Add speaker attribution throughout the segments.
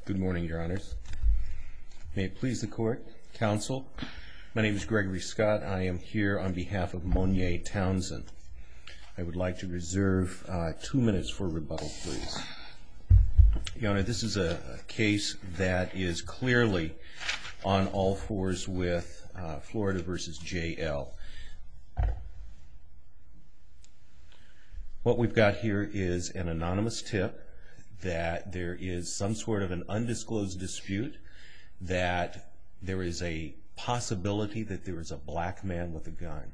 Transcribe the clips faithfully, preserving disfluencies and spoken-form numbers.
Speaker 1: Good morning, Your Honors. May it please the Court, Counsel. My name is Gregory Scott. I am here on behalf of Monier Townsend. I would like to reserve uh, two minutes for rebuttal, please. Your Honor, this is a, a case that is clearly on all fours with uh, Florida v. J L. What we've got here is an anonymous tip that there is some sort of an undisclosed dispute, that there is a possibility that there is a black man with a gun.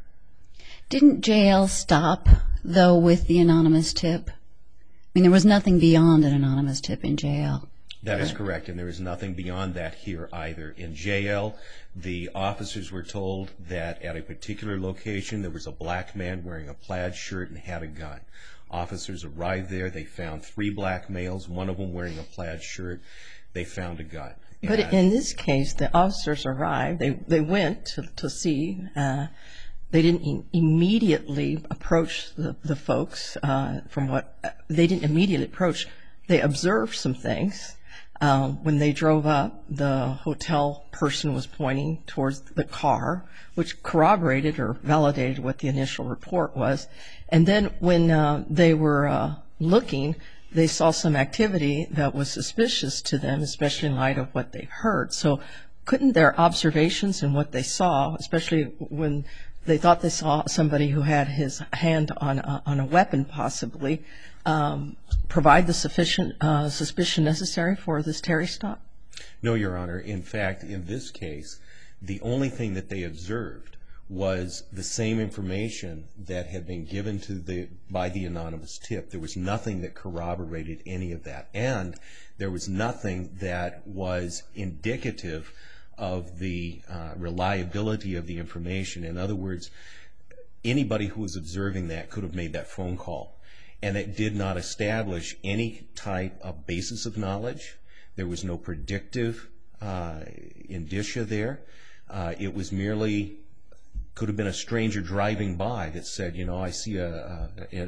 Speaker 2: Didn't J L stop, though, with the anonymous tip? I mean, there was nothing beyond an anonymous tip in J L.
Speaker 1: That is correct, and there is nothing beyond that here either. In J L, the officers were told that at a particular location there was a black man wearing a plaid shirt and had a gun. Officers arrived there. They found three black males, one of them wearing a plaid shirt. They found a gun.
Speaker 3: But and in this case, the officers arrived. They they went to, to see. Uh, they didn't e- immediately approach the, the folks. Uh, from what uh, they didn't immediately approach, they observed some things. Uh, when they drove up, the hotel person was pointing towards the car, which corroborated or validated what the initial report was. And then when uh, they were uh, looking, they saw some activity that was suspicious to them, especially in light of what they heard. So couldn't their observations and what they saw, especially when they thought they saw somebody who had his hand on a, on a weapon possibly, um, provide the sufficient uh, suspicion necessary for this Terry stop?
Speaker 1: No, Your Honor. In fact, in this case, the only thing that they observed was the same information that had been given to the by the anonymous tip. There was nothing that corroborated any of that, and there was nothing that was indicative of the uh, reliability of the information. In other words, anybody who was observing that could have made that phone call, and it did not establish any type of basis of knowledge. There was no predictive uh, indicia there. Uh, it was merely, could have been a stranger driving by that said, you know, I see a, a, a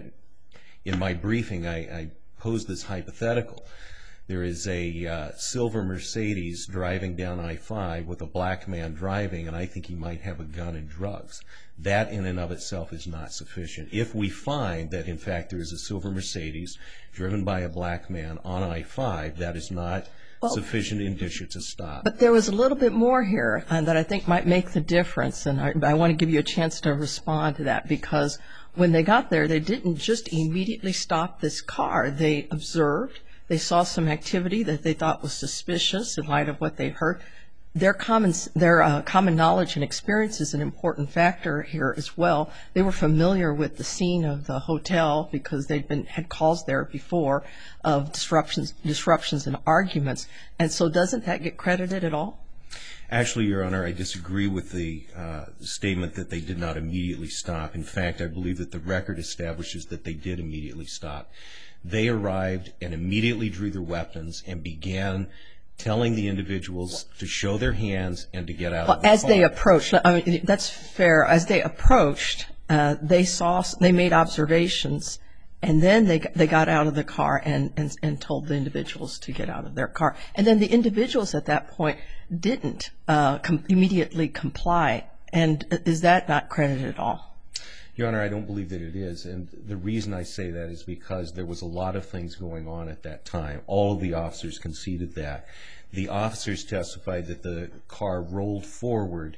Speaker 1: in my briefing I, I posed this hypothetical. There is a uh, silver Mercedes driving down I five with a black man driving, and I think he might have a gun and drugs. That in and of itself is not sufficient. If we find that, in fact, there is a silver Mercedes driven by a black man on I five, that is not well, sufficient indicia to stop.
Speaker 3: But there was a little bit more here uh, that I think might make the difference, and I, I want to give you a chance to respond to that, because when they got there, they didn't just immediately stop this car. They observed. They saw some activity that they thought was suspicious in light of what they heard. Their common, their uh, common knowledge and experience is an important factor here as well. They were familiar with the scene of the hotel because they'd been had calls there before of disruptions, disruptions and arguments. And so, doesn't that get credited at all?
Speaker 1: Actually, Your Honor, I disagree with the uh, statement that they did not immediately stop. In fact, I believe that the record establishes that they did immediately stop. They arrived and immediately drew their weapons and began telling the individuals to show their hands and to get out
Speaker 3: well,
Speaker 1: of the
Speaker 3: as
Speaker 1: car.
Speaker 3: They approached, I mean, that's fair. As they approached, uh, they saw, they made observations, and then they they got out of the car and, and and told the individuals to get out of their car. And then the individuals at that point didn't uh, com- immediately comply. And is that not credited at all?
Speaker 1: Your Honor, I don't believe that it is, and the reason I say that is because there was a lot of things going on at that time. All of the officers conceded that. The officers testified that the car rolled forward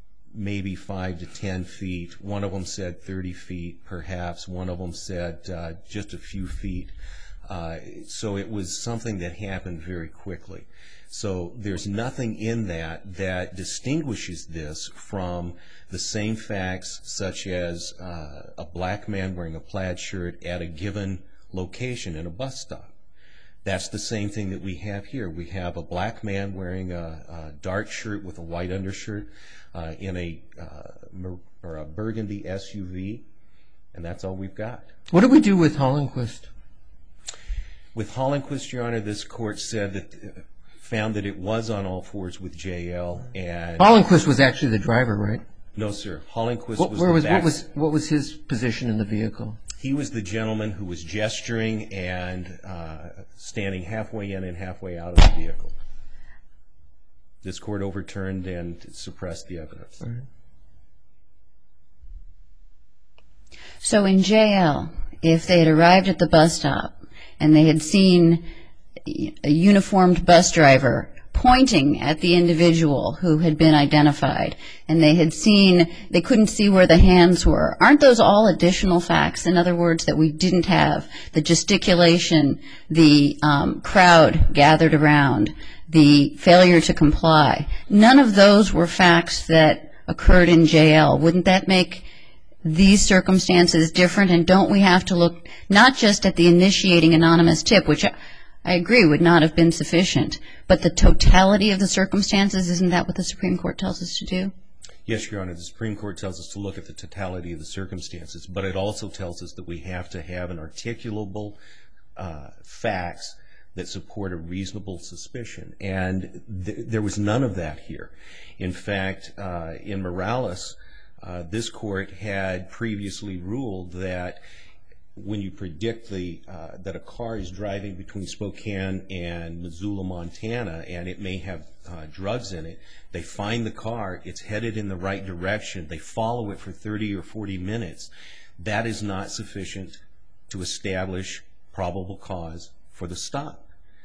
Speaker 1: maybe five to ten feet. One of them said thirty feet, perhaps. One of them said uh, just a few feet. Uh, so it was something that happened very quickly. So there's nothing in that that distinguishes this from the same facts, such as uh, a black man wearing a plaid shirt at a given location in a bus stop. That's the same thing that we have here. We have a black man wearing a, a dark shirt with a white undershirt uh, in a, uh, or a burgundy S U V, and that's all we've got.
Speaker 4: What do we do with Hollenquist?
Speaker 1: With Hollenquist, Your Honor, this court said that, uh, found that it was on all fours with J L. And
Speaker 4: Hollenquist was actually the driver, right?
Speaker 1: No, sir. Hollenquist
Speaker 4: what,
Speaker 1: was
Speaker 4: where
Speaker 1: the
Speaker 4: was
Speaker 1: back.
Speaker 4: What was what was his position in the vehicle?
Speaker 1: He was the gentleman who was gesturing and uh, standing halfway in and halfway out of the vehicle. This court overturned and suppressed the evidence.
Speaker 4: All right.
Speaker 2: So in J L, if they had arrived at the bus stop and they had seen a uniformed bus driver pointing at the individual who had been identified, and they had seen, they couldn't see where the hands were, aren't those all additional facts? In other words, that we didn't have the gesticulation, the um, crowd gathered around, the failure to comply. None of those were facts that occurred in J L. Wouldn't that make these circumstances different? And don't we have to look not just at the initiating anonymous tip, which I agree would not have been sufficient, but the totality of the circumstances? Isn't that what the Supreme Court tells us to do?
Speaker 1: Yes, Your Honor. The Supreme Court tells us to look at the totality of the circumstances, but it also tells us that we have to have an articulable uh, facts that support a reasonable suspicion. And th- there was none of that here. In fact, uh, in Morales, uh, this court had previously ruled that when you predict the uh, that a car is driving between Spokane and Missoula, Montana, and it may have uh, drugs in it, they find the car, it's headed in the right direction, they follow it for thirty or forty minutes. That is not sufficient to establish probable cause for the stop.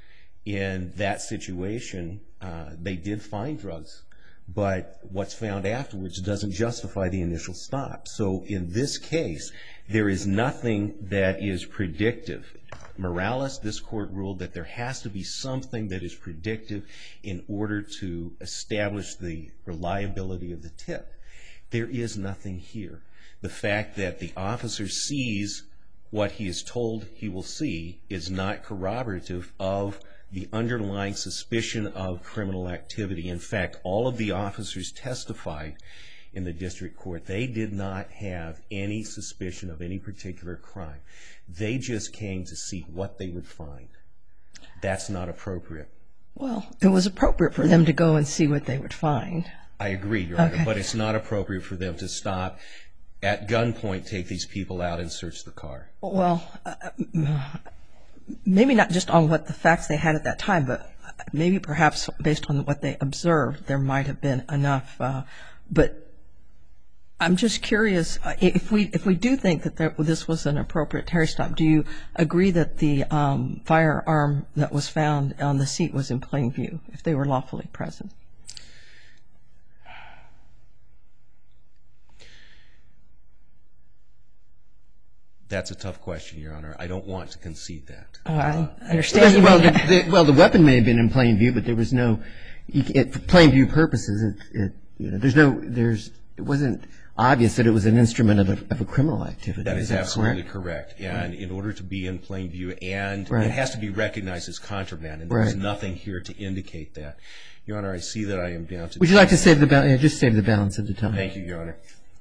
Speaker 1: In that situation, uh, they did find drugs, but what's found afterwards doesn't justify the initial stop. So in this case, there is nothing that is predictive. Morales, this court ruled that there has to be something that is predictive in order to establish the reliability of the tip. There is nothing here. The fact that the officer sees what he is told he will see is not corroborative of the underlying suspicion of criminal activity. In fact, all of the officers testified in the district court. They did not have any suspicion of any particular crime. They just came to see what they would find. That's not appropriate.
Speaker 3: Well, it was appropriate for them to go and see what they would find.
Speaker 1: I agree, Your Honor,
Speaker 3: Okay.
Speaker 1: but it's not appropriate for them to stop at gunpoint, take these people out, and search the car.
Speaker 3: Well, uh, maybe not just on what the facts they had at that time, but maybe perhaps based on what they observed, there might have been enough. Uh, but I'm just curious, if we if we do think that there, this was an appropriate Terry stop, do you agree that the um, firearm that was found on the seat was in plain view, if they were lawfully present?
Speaker 1: That's a tough question, Your Honor. I don't want to concede that.
Speaker 3: Oh, I understand.
Speaker 4: Well, the, the, well, the weapon may have been in plain view, but there was no, you, it, for plain view purposes, it, it, you know, there's no, there's, it wasn't obvious that it was an instrument of a, of a criminal activity.
Speaker 1: That is,
Speaker 4: is that
Speaker 1: absolutely
Speaker 4: correct?
Speaker 1: correct. And right. In order to be in plain view, and
Speaker 4: right.
Speaker 1: it has to be recognized as contraband, and there's
Speaker 4: right.
Speaker 1: nothing here to indicate that. Your Honor, I see that I am down to...
Speaker 4: Would you like to save the balance? Yeah, just save the balance of the time.
Speaker 1: Thank you, Your Honor.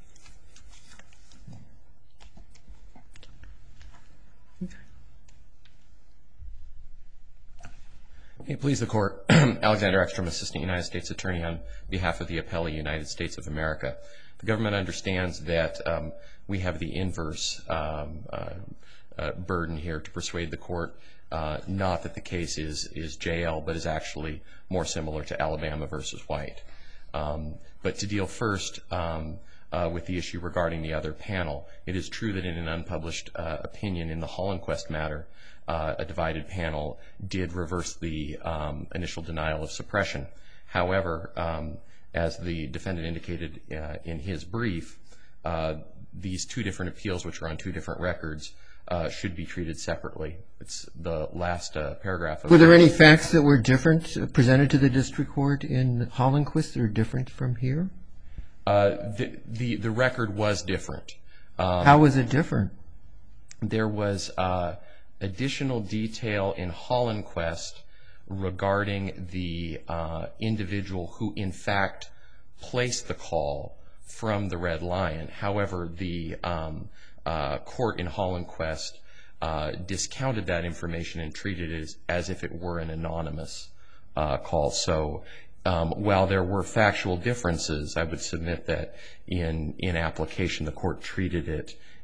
Speaker 5: May it please the Court, Alexander Ekstrom, Assistant United States Attorney on behalf of the appellee, United States of America. The government understands that um, we have the inverse um, uh, uh, burden here to persuade the Court, uh, not that the case is, is J L, but is actually more similar to Alabama versus White. Um, but to deal first um, uh, with the issue regarding the other panel, it is true that in an unpublished uh, opinion in the Hollenquist matter, Uh, a divided panel did reverse the um, initial denial of suppression. However, um, as the defendant indicated uh, in his brief, uh, these two different appeals, which are on two different records, uh, should be treated separately. It's the last uh, paragraph of
Speaker 4: Were there any facts that were different uh, presented to the district court in Hollenquist that are different from here?
Speaker 5: Uh, the, the, the record was different. Um,
Speaker 4: How was it different?
Speaker 5: There was uh, additional detail in Hollenquist regarding the uh, individual who in fact placed the call from the Red Lion. However, the um, uh, court in Hollenquist uh, discounted that information and treated it as, as if it were an anonymous uh, call. So um, while there were factual differences, I would submit that in, in application the court treated it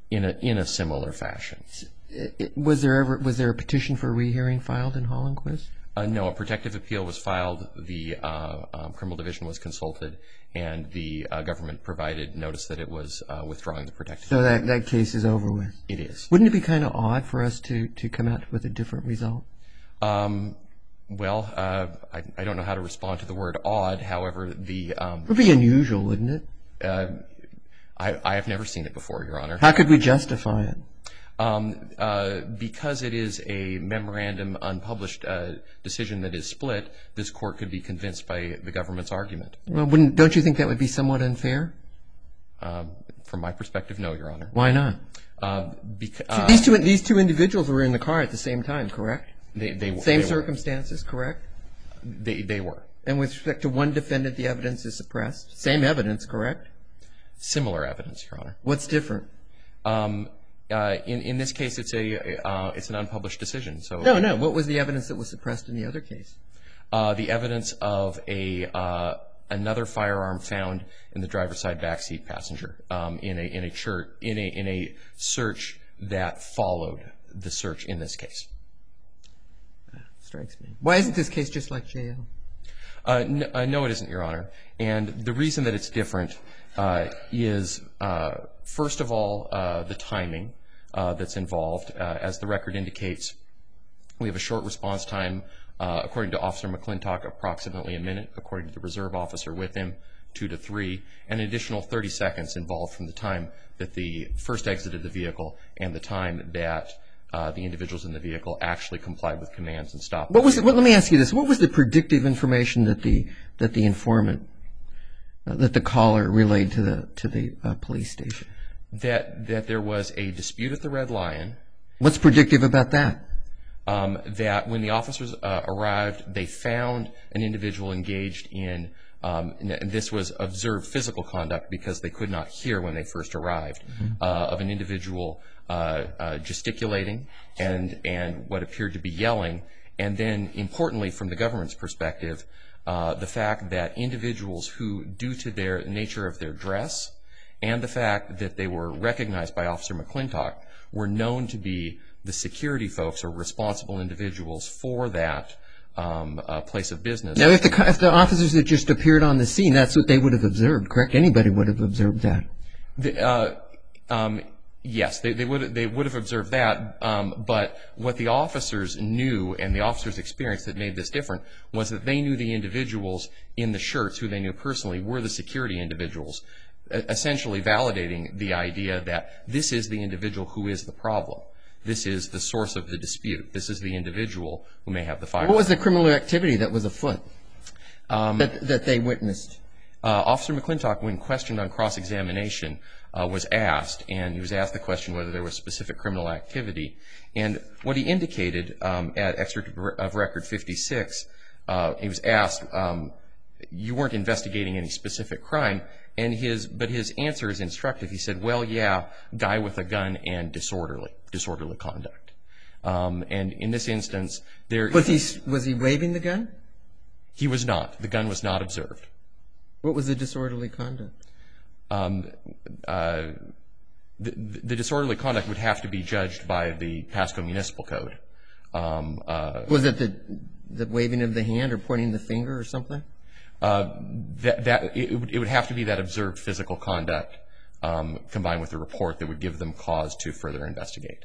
Speaker 5: in a in a similar fashion.
Speaker 4: Was there ever was there a petition for rehearing filed in Hollenquist?
Speaker 5: Uh, no, a protective appeal was filed. The uh, um, criminal division was consulted, and the uh, government provided notice that it was uh, withdrawing the protective.
Speaker 4: So that, that case is over with.
Speaker 5: It is.
Speaker 4: Wouldn't it be kind of odd for us to, to come out with a different result?
Speaker 5: Um, well, uh, I, I don't know how to respond to the word odd. However, the um,
Speaker 4: It would be unusual, wouldn't it?
Speaker 5: uh, I, I have never seen it before, Your Honor.
Speaker 4: How could we justify it?
Speaker 5: Um, uh, because it is a memorandum unpublished uh, decision that is split, this court could be convinced by the government's argument.
Speaker 4: Well, wouldn't, don't you think that would be somewhat unfair?
Speaker 5: Um, from my perspective, no, Your Honor.
Speaker 4: Why not?
Speaker 5: Um, beca-
Speaker 4: So
Speaker 5: uh,
Speaker 4: these two these two individuals were in the car at the same time, correct?
Speaker 5: they, they,
Speaker 4: Same
Speaker 5: they
Speaker 4: circumstances, correct?
Speaker 5: Were. They, they were.
Speaker 4: And with respect to one defendant, the evidence is suppressed. Same evidence, correct?
Speaker 5: Similar evidence, Your Honor.
Speaker 4: What's different?
Speaker 5: Um, uh, in, in this case, it's a uh, it's an unpublished decision. So
Speaker 4: No, no. What was the evidence that was suppressed in the other case?
Speaker 5: Uh, the evidence of a uh, another firearm found in the driver's side backseat passenger um, in a in a church in a in a search that followed the search in this case.
Speaker 4: Strikes me. Why isn't this case just like J L?
Speaker 5: Uh, no, uh, no, it isn't, Your Honor. And the reason that it's different uh, is, uh, first of all, uh, the timing uh, that's involved. Uh, as the record indicates, we have a short response time, uh, according to Officer McClintock, approximately a minute, according to the reserve officer with him, two to three, and an additional thirty seconds involved from the time that the first exited the vehicle and the time that Uh, the individuals in the vehicle actually complied with commands and stopped.
Speaker 4: What was? The, well, let me ask you this: what was the predictive information that the that the informant, uh, that the caller relayed to the to the uh, police station?
Speaker 5: That that there was a dispute at the Red Lion.
Speaker 4: What's predictive about that?
Speaker 5: Um, that when the officers uh, arrived, they found an individual engaged in. Um, and this was observed physical conduct because they could not hear when they first arrived, mm-hmm. uh, of an individual uh, uh, gesticulating and and what appeared to be yelling, and then importantly from the government's perspective, uh, the fact that individuals who, due to their nature of their dress and the fact that they were recognized by Officer McClintock, were known to be the security folks or responsible individuals for that Um, uh, place of business.
Speaker 4: Now, if the if the officers had just appeared on the scene, that's what they would have observed, correct? Anybody would have observed that.
Speaker 5: The, uh, um, yes, they, they would they would have observed that. Um, but what the officers knew and the officers' experience that made this different was that they knew the individuals in the shirts who they knew personally were the security individuals, essentially validating the idea that this is the individual who is the problem. This is the source of the dispute. This is the individual who may have the firearm.
Speaker 4: What was the criminal activity that was afoot
Speaker 5: um,
Speaker 4: that, that they witnessed?
Speaker 5: Uh, Officer McClintock, when questioned on cross-examination, uh, was asked, and he was asked the question whether there was specific criminal activity. And what he indicated um, at excerpt of record fifty-six, uh, he was asked, um, you weren't investigating any specific crime, and his but his answer is instructive. He said, well, yeah, guy with a gun and disorderly, disorderly conduct. Um, and in this instance, there
Speaker 4: was he was he waving the gun?
Speaker 5: He was not. The gun was not observed.
Speaker 4: What was the disorderly conduct?
Speaker 5: Um, uh, the, the disorderly conduct would have to be judged by the Pasco Municipal Code. Um, uh,
Speaker 4: was it the the waving of the hand or pointing the finger or something?
Speaker 5: Uh, that that it, it would have to be that observed physical conduct um, combined with the report that would give them cause to further investigate.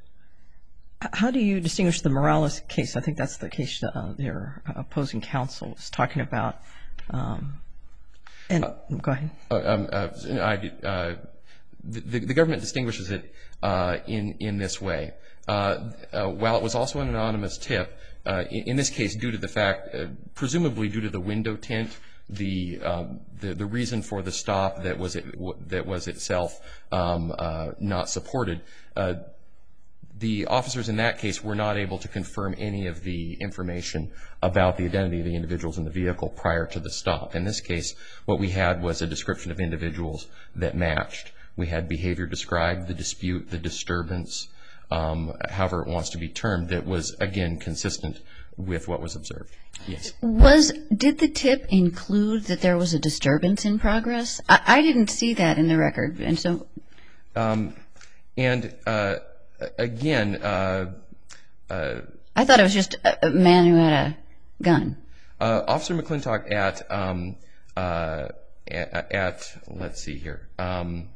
Speaker 3: How do you distinguish the Morales case? I think that's the case uh, their opposing counsel was talking about. Um, and uh, go ahead.
Speaker 5: Uh, um, uh, I, uh, the, the government distinguishes it uh, in in this way. Uh, uh, while it was also an anonymous tip, uh, in, in this case, due to the fact, uh, presumably due to the window tint. The, um, the the reason for the stop that was it, that was itself um, uh, not supported. Uh, the officers in that case were not able to confirm any of the information about the identity of the individuals in the vehicle prior to the stop. In this case, what we had was a description of individuals that matched. We had behavior described, the dispute, the disturbance, um, however it wants to be termed, that was again consistent with what was observed. Yes.
Speaker 2: Was did the tip include that there was a disturbance in progress? I, I didn't see that in the record, and so.
Speaker 5: Um, And uh, again, uh, uh,
Speaker 2: I thought it was just a, a man who had a gun.
Speaker 5: uh, Officer McClintock at, um, uh, at, at, let's see here. Um,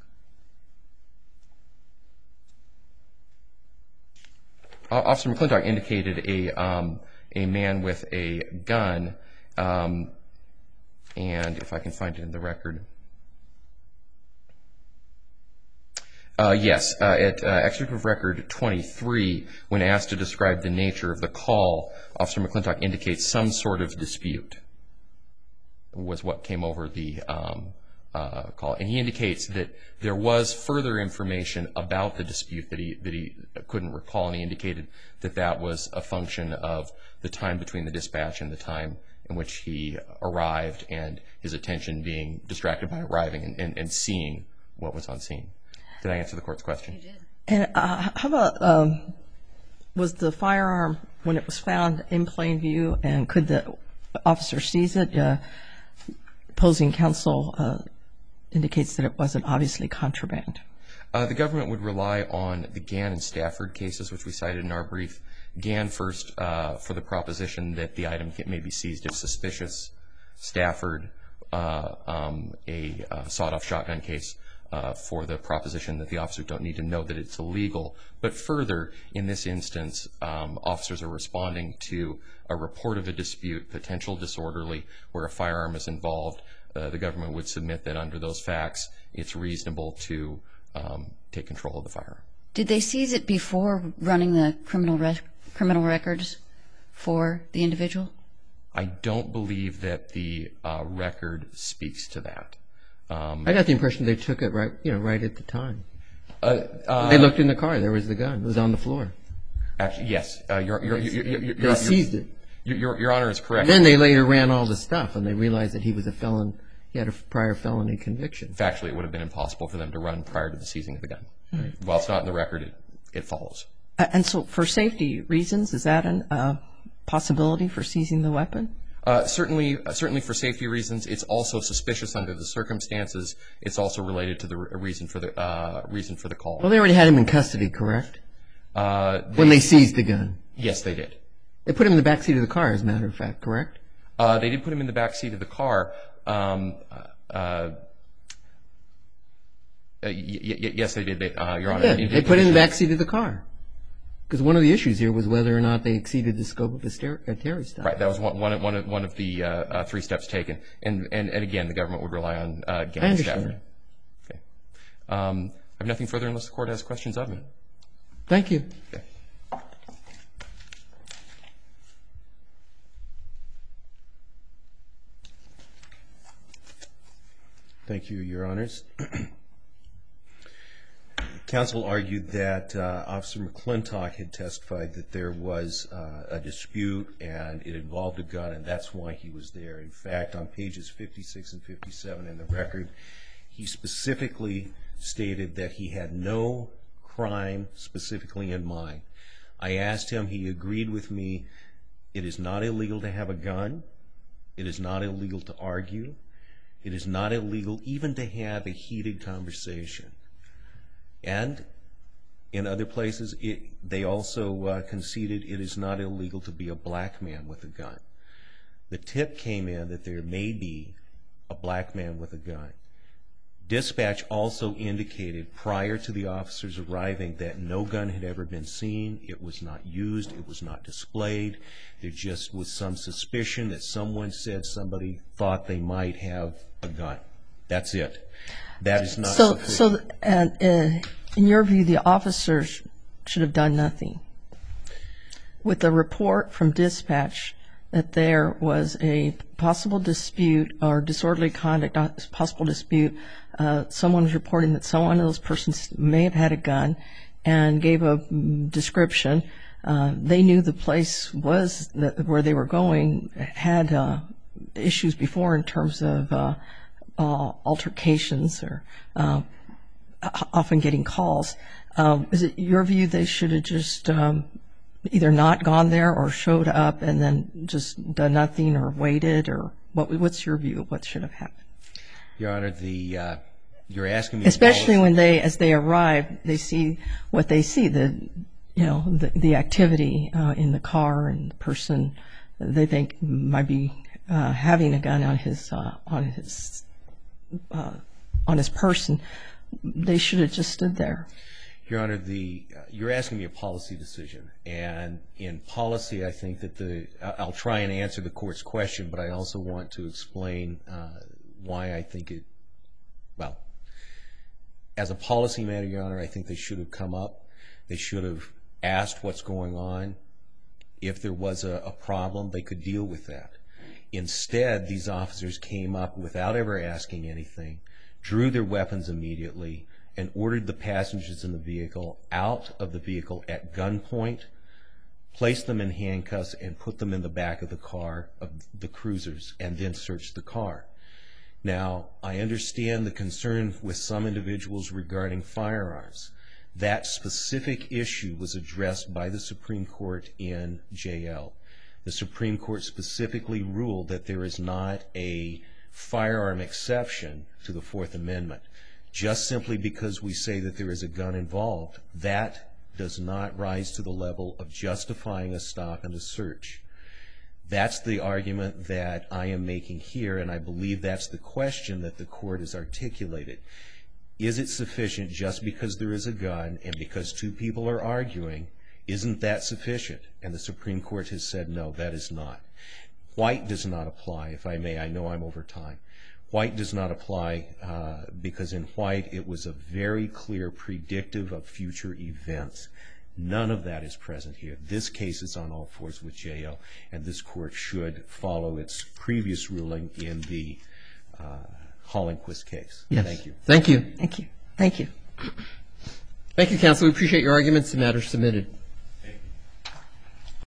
Speaker 5: Officer McClintock indicated a um, a man with a gun, um, and if I can find it in the record. Uh, yes, uh, at uh, excerpt of record twenty-three, when asked to describe the nature of the call, Officer McClintock indicates some sort of dispute was what came over the um, uh, call. And he indicates that there was further information about the dispute that he, that he couldn't recall, and he indicated that that was a function of the time between the dispatch and the time in which he arrived, and his attention being distracted by arriving and, and, and seeing what was on scene. Did I answer the court's question?
Speaker 2: You did.
Speaker 3: And uh, how about, um, was the firearm, when it was found, in plain view, and could the officer seize it? Uh, opposing counsel uh, indicates that it wasn't obviously contraband.
Speaker 5: Uh, the government would rely on the Gann and Stafford cases, which we cited in our brief. Gann first uh, for the proposition that the item may be seized if suspicious. Stafford, uh, um, a uh, sawed-off shotgun case, Uh, for the proposition that the officers don't need to know that it's illegal. But further, in this instance, um, officers are responding to a report of a dispute, potential disorderly, where a firearm is involved. Uh, the government would submit that under those facts, it's reasonable to um, take control of the firearm.
Speaker 2: Did they seize it before running the criminal rec- criminal records for the individual?
Speaker 5: I don't believe that the uh, record speaks to that. Um,
Speaker 4: I got the impression they took it right, you know, right at the time.
Speaker 5: uh, uh,
Speaker 4: They looked in the car. There was the gun. It was on the floor.
Speaker 5: Actually, yes. Uh, your, your, your, your, your,
Speaker 4: They
Speaker 5: your,
Speaker 4: seized it.
Speaker 5: Your, your, your Honor is correct.
Speaker 4: Then they later ran all the stuff, and they realized that he was a felon. He had a prior felony conviction.
Speaker 5: Factually, it would have been impossible for them to run prior to the seizing of the gun.
Speaker 4: Right.
Speaker 5: While it's not in the record, it, it follows.
Speaker 3: Uh, and so for safety reasons, is that a uh, possibility for seizing the weapon?
Speaker 5: Uh, certainly, uh, certainly for safety reasons. It's also suspicious under the circumstances. It's also related to the re- reason for the uh, reason for the call.
Speaker 4: Well, they already had him in custody, correct?
Speaker 5: Uh, they,
Speaker 4: When they seized the gun.
Speaker 5: yes, they did.
Speaker 4: They put him in the back seat of the car, as a matter of fact, correct?
Speaker 5: Uh, they did put him in the back seat of the car. Um, uh, uh, y- y- yes, they did. They, uh, Your Honor.
Speaker 4: Yeah, they put him in the back seat of the car. Because one of the issues here was whether or not they exceeded the scope of the ster- uh, Terry stop.
Speaker 5: Right, that was one, one, one, of, one of the uh, uh, three steps taken. And, and, and again, the government would rely on uh, Gann
Speaker 4: I
Speaker 5: and
Speaker 4: understand.
Speaker 5: Stafford. Okay. Um, I have nothing further unless the Court has questions of me.
Speaker 4: Thank you.
Speaker 5: Okay.
Speaker 1: Thank you, Your Honors. Counsel argued that uh, Officer McClintock had testified that there was uh, a dispute and it involved a gun, and that's why he was there. In fact, on pages fifty-six and fifty-seven in the record, he specifically stated that he had no crime specifically in mind. I asked him, he agreed with me, it is not illegal to have a gun. It is not illegal to argue. It is not illegal even to have a heated conversation. And in other places, it, they also uh, conceded it is not illegal to be a black man with a gun. The tip came in that there may be a black man with a gun. Dispatch also indicated prior to the officers arriving that no gun had ever been seen. It was not used. It was not displayed. There just was some suspicion that someone said somebody thought they might have a gun. That's it. That is not
Speaker 3: So,
Speaker 1: sufficient.
Speaker 3: so uh, uh, in your view, the officers should have done nothing. With the report from dispatch that there was a possible dispute or disorderly conduct, not possible dispute, uh, someone was reporting that someone of those persons may have had a gun and gave a description. Uh, they knew the place was that where they were going had uh, issues before in terms of uh, uh, altercations or uh, often getting calls. Um, is it your view they should have just um, either not gone there or showed up and then just done nothing or waited? Or what? What's your view of what should have happened?
Speaker 1: Your Honor, the uh, You're asking me,
Speaker 3: especially when they, as they arrive, they see what they see, the, you know, the, the activity uh, in the car and the person they think might be uh, having a gun on his uh, on his uh, on his person. They should have just stood there.
Speaker 1: Your Honor, the uh, you're asking me a policy decision, and in policy, I think that the I'll try and answer the court's question, but I also want to explain uh, why I think it. Well, as a policy matter, Your Honor, I think they should have come up. They should have asked what's going on. If there was a, a problem, they could deal with that. Instead, these officers came up without ever asking anything, drew their weapons immediately, and ordered the passengers in the vehicle out of the vehicle at gunpoint, placed them in handcuffs, and put them in the back of the car, of the cruisers, and then searched the car. Now, I understand the concern with some individuals regarding firearms. That specific issue was addressed by the Supreme Court in J L. The Supreme Court specifically ruled that there is not a firearm exception to the Fourth Amendment. Just simply because we say that there is a gun involved, that does not rise to the level of justifying a stop and a search. That's the argument that I am making here, and I believe that's the question that the court has articulated. Is it sufficient just because there is a gun and because two people are arguing? Isn't that sufficient? And the Supreme Court has said, no, that is not. White does not apply, if I may. I know I'm over time. White does not apply uh, because in White it was a very clear predictive of future events. None of that is present here. This case is on all fours with J L, and this court should follow its previous ruling in the uh, Hollenquist case.
Speaker 4: Yes.
Speaker 1: Thank you.
Speaker 4: Thank you.
Speaker 3: Thank you. Thank you.
Speaker 4: Thank you, counsel. We appreciate your arguments. The matter is submitted.